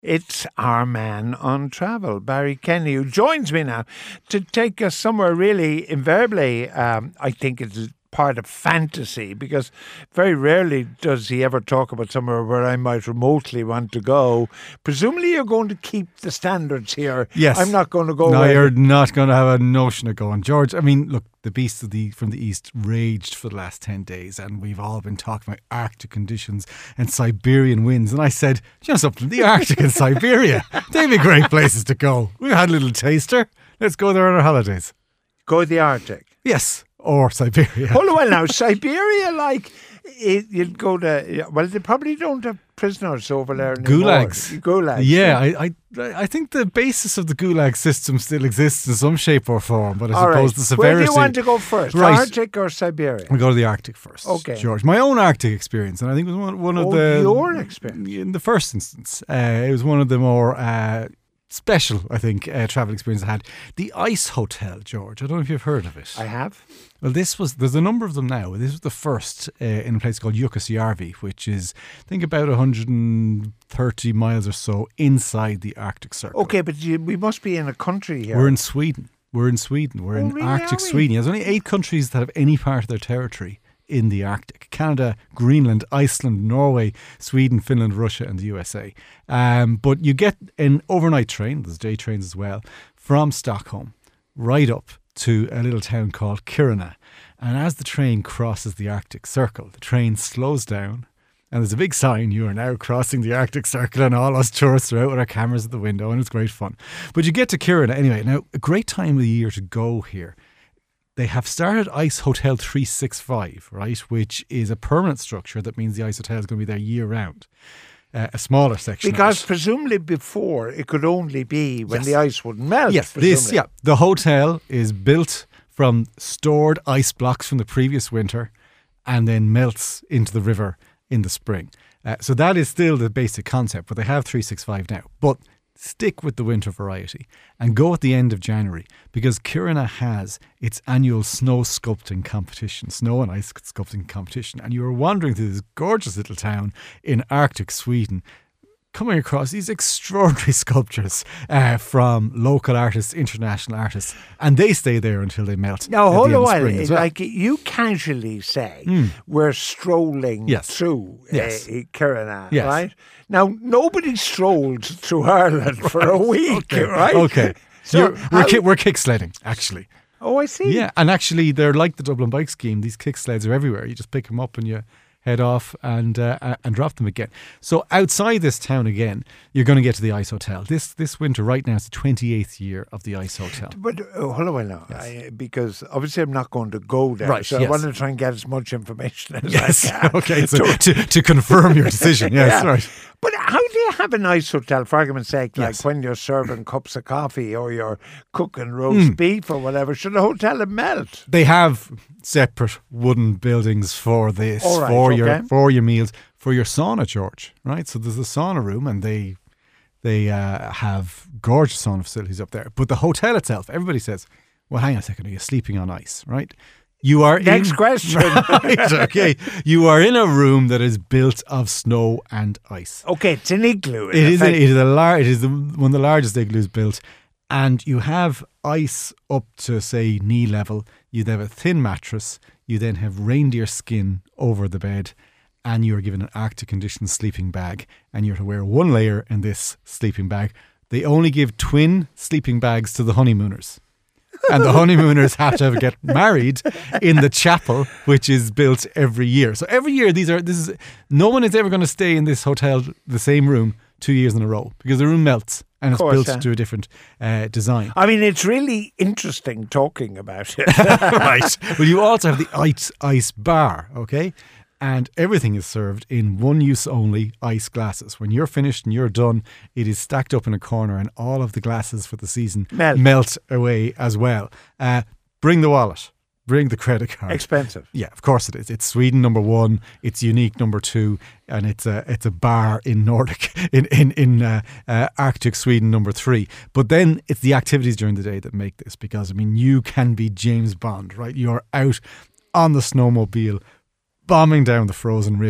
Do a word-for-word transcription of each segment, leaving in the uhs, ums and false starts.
It's our man on travel, Barry Kenny, who joins me now to take us somewhere really invariably, um, I think it's part of fantasy, because very rarely does he ever talk about somewhere where I might remotely want to go. Presumably you're going to keep the standards here. Yes. I'm not going to go No, away. you're not going to have a notion of going. George, I mean, look, the beasts of the from the east raged for the last ten days, and we've all been talking about Arctic conditions and Siberian winds. And I said, you know something, the Arctic and Siberia, they'd be great places to go. We had a little taster. Let's go there on our holidays. Go to the Arctic. Yes. Or Siberia. Hold on now, Siberia, like, it, you'd go to, well, they probably don't have prisoners over there anymore. Gulags. Gulags. Yeah, yeah. I, I I think the basis of the Gulag system still exists in some shape or form, but I All suppose right. the severity... Where do you want to go first, Right. Arctic or Siberia? We'll go to the Arctic first, Okay. George. My own Arctic experience, and I think it was one, one of Oh, the... your experience. In the first instance, uh, it was one of the more... Uh, special, I think, uh, travel experience I had. The Ice Hotel, George. I don't know if you've heard of it. I have. Well, this was, there's a number of them now. This was the first uh, in a place called Jukkasjärvi, which is, I think, about one hundred thirty miles or so inside the Arctic Circle. Okay, but you, we must be in a country here. We're in Sweden. We're in Sweden. We're Oh, in really, Arctic are we? Sweden. There's only eight countries that have any part of their territory in the Arctic: Canada, Greenland, Iceland, Norway, Sweden, Finland, Russia and the U S A. Um, but you get an overnight train, there's day trains as well, from Stockholm right up to a little town called Kiruna. And as the train crosses the Arctic Circle, the train slows down and there's a big sign, you are now crossing the Arctic Circle, and all us tourists are out with our cameras at the window, and it's great fun. But you get to Kiruna anyway. Now, a great time of the year to go here. They have started Ice Hotel three sixty-five, right, which is a permanent structure. That means the Ice Hotel is going to be there year round. Uh, a smaller section. of Because it. presumably before it could only be when Yes. the ice would melt. Yes, presumably. this, yeah. The hotel is built from stored ice blocks from the previous winter and then melts into the river in the spring. Uh, so that is still the basic concept, but they have three sixty-five now. But stick with the winter variety and go at the end of January, because Kiruna has its annual snow sculpting competition, snow and ice sculpting competition. And you are wandering through this gorgeous little town in Arctic Sweden, coming across these extraordinary sculptures uh, from local artists, international artists, and they stay there until they melt. Now, at the hold end a of while. spring as well. Like you casually say, we're strolling Yes. through Yes. uh, Kiruna, Yes. right? Now, nobody strolled through Ireland for a week, okay. right? Okay. So You're- we're, how- ki- we're kick sledding, actually. Oh, I see. Yeah, and actually, they're like the Dublin Bike Scheme. These kick sleds are everywhere. You just pick them up and you head off and uh, and drop them again. So outside this town again, you're going to get to the Ice Hotel. This this winter, right now, it's the twenty-eighth year of the Ice Hotel. But uh, hold on a while now, I, because obviously I'm not going to go there, Right, so yes. I want to try and get as much information as Yes. I can. Okay. So to, to confirm your decision. Yes. Yeah. Right. But how do you have a nice hotel, for argument's sake, like Yes. when you're serving cups of coffee or you're cooking roast beef or whatever? Should the hotel melt? They have separate wooden buildings for this, All right, for okay. your for your meals, for your sauna, George. Right. So there's a sauna room, and they they uh, have gorgeous sauna facilities up there. But the hotel itself, everybody says, "Well, hang on a second, are you sleeping on ice?" Right. You are Next in, question. Right, okay. You are in a room that is built of snow and ice. Okay, it's an igloo. in It is, a, effect. it is a lar- It is the, one of the largest igloos built, and you have ice up to say knee level. You then have a thin mattress. You then have reindeer skin over the bed, and you are given an Arctic conditions sleeping bag, and you're to wear one layer in this sleeping bag. They only give twin sleeping bags to the honeymooners. And the honeymooners have to get married in the chapel, which is built every year. So every year, these are this is no one is ever going to stay in this hotel, the same room, two years in a row, because the room melts and it's course, built yeah. to a different uh, design. I mean, it's really interesting talking about it. Right. Well, you also have the ice ice bar, okay? And everything is served in one-use only ice glasses. When you're finished and you're done, it is stacked up in a corner, and all of the glasses for the season Melt. melt away as well. Uh, bring the wallet. Bring the credit card. Expensive. Yeah, of course it is. It's Sweden number one. It's unique number two, and it's a it's a bar in Nordic in in in uh, uh, Arctic Sweden number three. But then it's the activities during the day that make this, because I mean you can be James Bond, right? You're out on the snowmobile, bombing down the frozen river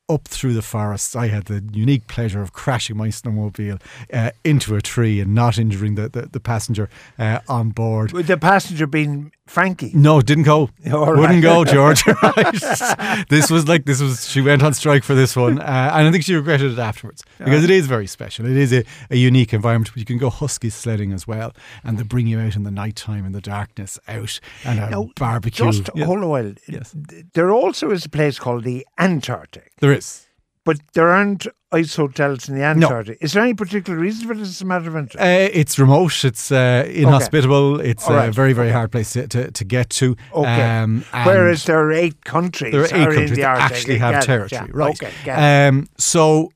up through the forests. I had the unique pleasure of crashing my snowmobile uh, into a tree and not injuring the, the, the passenger uh, on board. With the passenger being Frankie? No, didn't go. All Wouldn't right. go, George. Right. This was like, this was, she went on strike for this one. Uh, and I think she regretted it afterwards because it is very special. It is a, a unique environment. You can go husky sledding as well. And they bring you out in the night time in the darkness out and a Now, barbecue. Just Yeah. hold a while. Yes. There also is a place called the Antarctic. There is. But there aren't ice hotels in the Antarctic. Is there any particular reason for this as a matter of interest? Uh, it's remote. It's uh, inhospitable. It's All right. a very, very hard place to, to, to get to. Okay. Um, and Whereas there are eight countries, there are eight are in countries the that Arctic. actually Get have it, territory. yeah. Right. Okay, get it. Um, so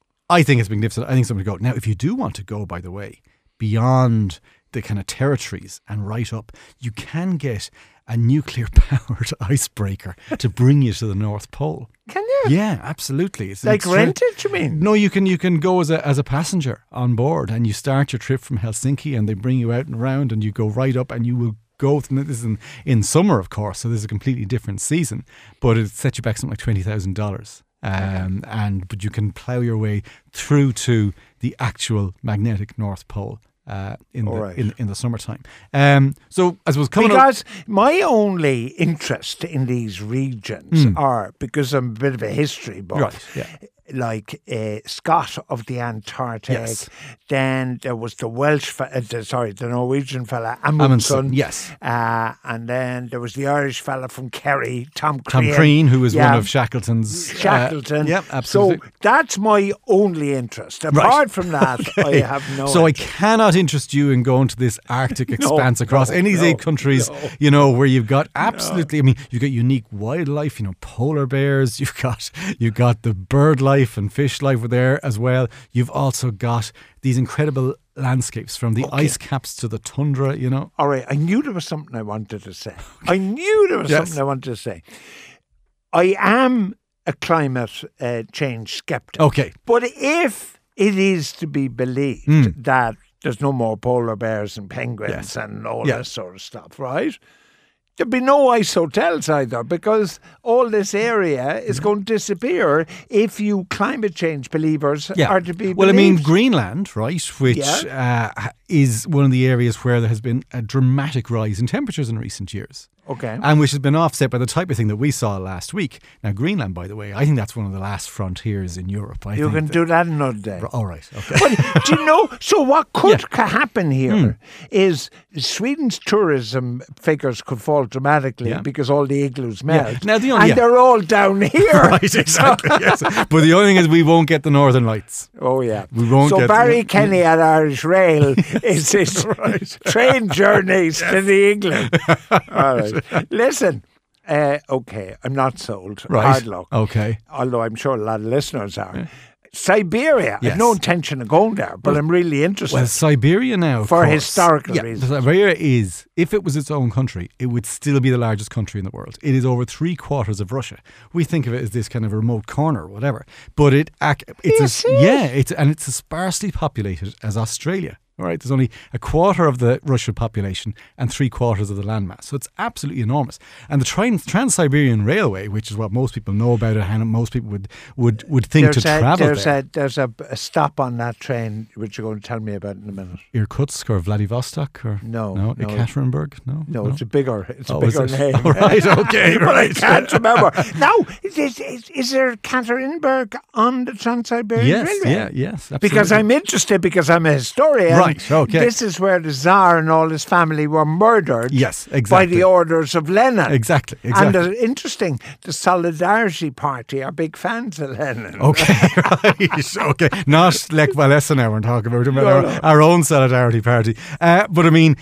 I think it's magnificent. I think something to go. Now, if you do want to go, by the way, beyond the kind of territories and right up, you can get a nuclear-powered icebreaker to bring you to the North Pole. Can you? Yeah, absolutely. It's an Like extra- rent it, you mean? No, you can you can go as a as a passenger on board, and you start your trip from Helsinki, and they bring you out and around, and you go right up, and you will go. This is in, in summer, of course, so this is a completely different season, but it sets you back something like twenty thousand dollars. Um, and but you can plough your way through to the actual magnetic North Pole. Uh, in, All the, right. in in the summertime. Um, so I suppose coming up, Because my only interest in these regions Mm. are, because I'm a bit of a history buff, right? Yeah. like uh, Scott of the Antarctic. Yes. Then there was the Welsh, fe- uh, the, sorry, the Norwegian fella, Amundsen, Amundsen. yes. Uh, and then there was the Irish fella from Kerry, Tom Tom Crean. Crean, who was Yeah. one of Shackleton's. uh, Shackleton. yep, absolutely. So that's my only interest. Apart Right. from that, I have no So I interest. cannot interest you in going to this Arctic expanse across no, any of these no, eight countries, no. you know, where you've got absolutely, I mean, you've got unique wildlife, you know, polar bears, you've got you've got the bird life and fish life were there as well. You've also got these incredible landscapes from the Okay. ice caps to the tundra, you know. All right, I knew there was something I wanted to say. I knew there was Yes. something I wanted to say. I am a climate uh, change skeptic. Okay. But if it is to be believed Mm. that there's no more polar bears and penguins Yes. and all Yeah. this sort of stuff, right? There'd be no ice hotels either, because all this area is going to disappear if you climate change believers Yeah. are to be Well, I mean, believed. Greenland, right, which uh, is one of the areas where there has been a dramatic rise in temperatures in recent years. Okay. And which has been offset by the type of thing that we saw last week. Now, Greenland, by the way, I think that's one of the last frontiers in Europe. I You think can that- do that another day. All right, okay. But do you know? So what could Yeah. ca- happen here Mm. is Sweden's tourism figures could fall dramatically Yeah. because all the igloos melt, Now, the only- and yeah. they're all down here. Right, exactly. Yes. But the only thing is, we won't get the Northern Lights. Oh yeah. We won't so get- Barry yeah. Kenny at Irish Rail is his train journeys to the England. All right. Listen. Uh, okay, I'm not sold. Right. Hard luck. Okay. Although I'm sure a lot of listeners are. Siberia. Yes. I've no intention of going there, but I'm really interested. Well, Siberia now, of For course. historical yeah, reasons. Siberia is, if it was its own country, it would still be the largest country in the world. It is over three quarters of Russia. We think of it as this kind of remote corner or whatever, but it ac- it's Yes, as, it is. yeah, it's and it's as sparsely populated as Australia. All right, there's only a quarter of the Russian population and three quarters of the landmass, so it's absolutely enormous. And the Trans- Trans-Siberian Railway, which is what most people know about it, and most people would would, would think there's to a, travel there's there. A, there's a, a stop on that train, which you're going to tell me about in a minute. Irkutsk or Vladivostok or No, no, no. Ekaterinburg, no, No, it's a bigger, it's a Oh, is bigger it? name. All right, okay, But I right. can't remember. Now, is, is, is, is there Katerinburg on the Trans-Siberian Yes, Railway? yeah, yes, absolutely. Because I'm interested, because I'm a historian. Right, okay. This is where the Tsar and all his family were murdered. Yes, By exactly. the orders of Lenin. Exactly, And exactly. uh, interesting, the Solidarity Party are big fans of Lenin. Okay, right. Okay. Not Lech Walesa now we're talking about, about No, our, no. our own Solidarity Party. Uh, but I mean,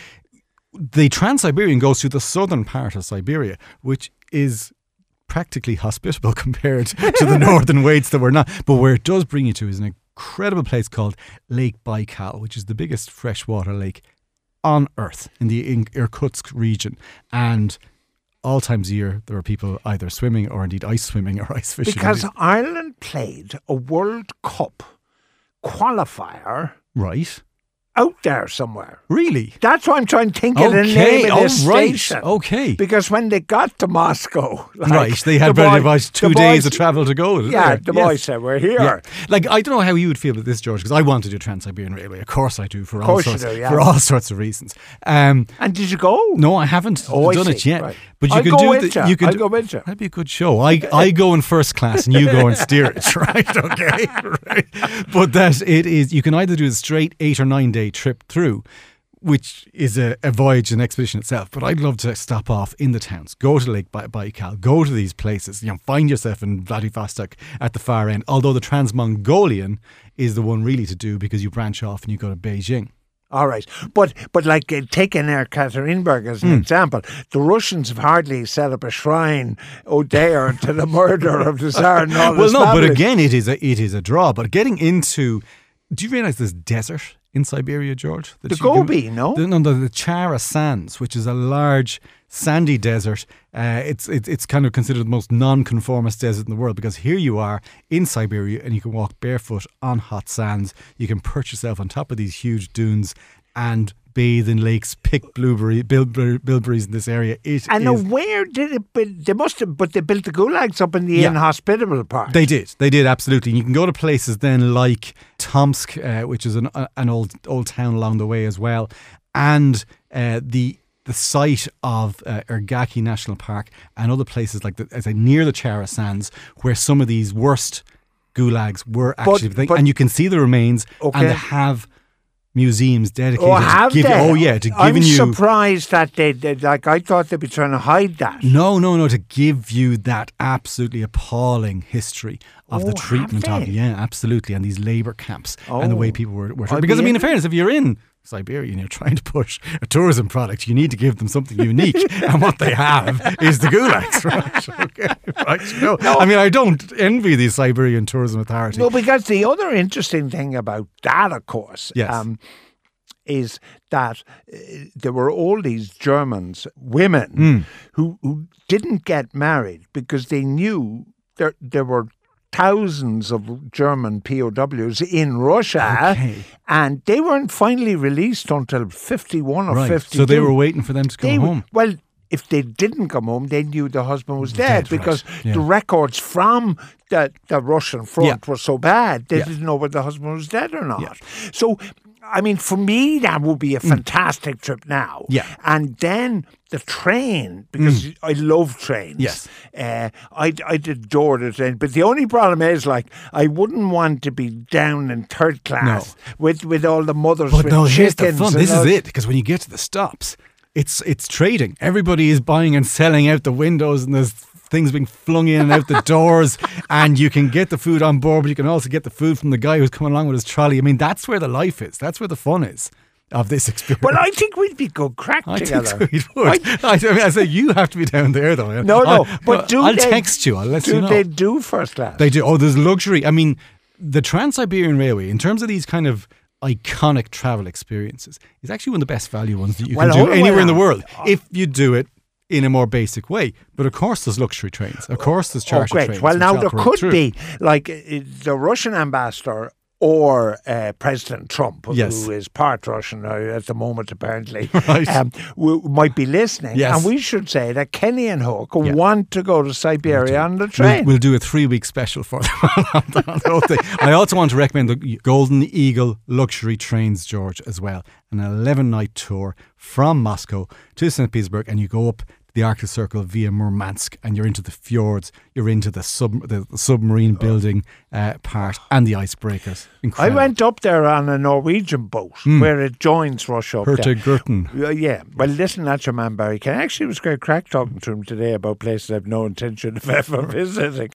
the Trans-Siberian goes to the southern part of Siberia, which is practically hospitable compared to the northern weights that we're not. But where it does bring you to is an incredible place called Lake Baikal, which is the biggest freshwater lake on Earth in the in Irkutsk region. And all times a year, there are people either swimming or indeed ice swimming or ice fishing. Because Ireland played a World Cup qualifier Right. out there somewhere. Really? That's why I'm trying to think of the name of oh, this right. station. Okay. Because when they got to Moscow, like, right, they had the very boy, much two the days boys, of travel to go. Yeah, there. the yes. boy said, we're here. Yeah. Like, I don't know how you would feel about this, George, because I want to do Trans-Siberian Railway. Of course I do, for, all course you sorts, do, yeah. for all sorts of reasons. Um, And did you go? no, I haven't Oh, I done see. it yet. Right. But you I'll can go do with the, you. you can I'll do- go with you. That'd be a good show. I, I go in first class and you go in steerage, right? Okay. Right. But that it is, you can either do a straight eight or nine day trip through, which is a, a voyage and expedition itself. But I'd love to stop off in the towns, go to Lake Bai- Baikal, go to these places, you know, find yourself in Vladivostok at the far end. Although the Trans-Mongolian is the one really to do because you branch off and you go to Beijing. All right. But but like uh, taking Ekaterinburg as an Mm. example, the Russians have hardly set up a shrine, oh there, to the murder of the Tsar and all Well, his no, but family. again, it is a it is a draw. But getting into, do you realise there's desert in Siberia, George? That The you can- Gobi, no? The, no, the, the Chara Sands, which is a large sandy desert. Uh, it's it's it's kind of considered the most non-conformist desert in the world because here you are in Siberia and you can walk barefoot on hot sands. You can perch yourself on top of these huge dunes and bathe in lakes, pick blueberry, bilberry, bilberries in this area. It And is, now where did it build? They must have, but they built the gulags up in the Yeah. inhospitable part. They did. They did, absolutely. And you can go to places then like Tomsk, uh, which is an uh, an old old town along the way as well, and uh, the the site of uh, Ergaki National Park and other places like the, as I near the Chara Sands, where some of these worst gulags were actually. But- but- and you can see the remains, Okay. and they have museums dedicated Oh, have to give, they? oh yeah, to I'm giving you. surprised that they, they, like, I thought they'd be trying to hide that. No, no, no, to give you that absolutely appalling history of Oh, the have treatment of, they? yeah, absolutely, and these labour camps and the way Oh. people were, were I'd because be I mean, in in- fairness, if you're in Siberia and you're trying to push a tourism product, you need to give them something unique, and what they have is the gulags, right? Okay, right. You know, I mean, I don't envy the Siberian Tourism Authority. No, because the other interesting thing about that, of course, Yes. um, is that uh, there were all these Germans, women, Mm. who, who didn't get married because they knew there there were thousands of German P O Ws in Russia, Okay. and they weren't finally released until fifty-one or Right, fifty-two. so they were waiting for them to come They- home. Well, if they didn't come home, they knew the husband was dead, Dead, right. because Yeah. the records from the, the Russian front Yeah. were so bad, they Yeah. didn't know whether the husband was dead or not. Yeah. So, I mean, for me, that would be a fantastic trip now. Yeah. And then the train, because I love trains. Yes. Uh, I'd, I'd adore the train. But the only problem is, like, I wouldn't want to be down in third class with, with all the mothers But with no, here's the chickens fun. and This is all- it, because when you get to the stops, it's it's trading. Everybody is buying and selling out the windows, and there's things being flung in and out the doors, and you can get the food on board, but you can also get the food from the guy who's coming along with his trolley. I mean, that's where the life is. That's where the fun is of this experience. Well, I think we'd be good crack I together. think so. We would. I, I mean, I say you have to be down there, though. No, no, I- but do I'll they- text you. I'll let Do you know. they do first class? They do. Oh, there's luxury. I mean, the Trans-Siberian Railway, in terms of these kind of iconic travel experiences, is actually one of the best value ones that you Well, can hold do on, anywhere well, in the world uh, if you do it in a more basic way. But of course, there's luxury trains. Of course, there's Oh, charter great. trains. Well, which now there operate could through. be, like, uh, the Russian ambassador or uh, President Trump, Yes. who is part Russian uh, at the moment, apparently, Right. um, w- might be listening. Yes. And we should say that Kenny and Hook Yeah. want to go to Siberia on the We'll, train. we'll do a three-week special for them. on the- on the whole thing. I also want to recommend the Golden Eagle luxury trains, George, as well. An eleven-night tour from Moscow to Saint Petersburg, and you go up the Arctic Circle via Murmansk, and you're into the fjords, you're into the sub the submarine building uh, part, and the icebreakers. I Incredible. went up there on a Norwegian boat where it joins Russia up there. Hurtigruten. Uh, yeah, well, listen, that's your man Barry Ken. Actually, it was great crack talking to him today about places I've no intention of ever visiting.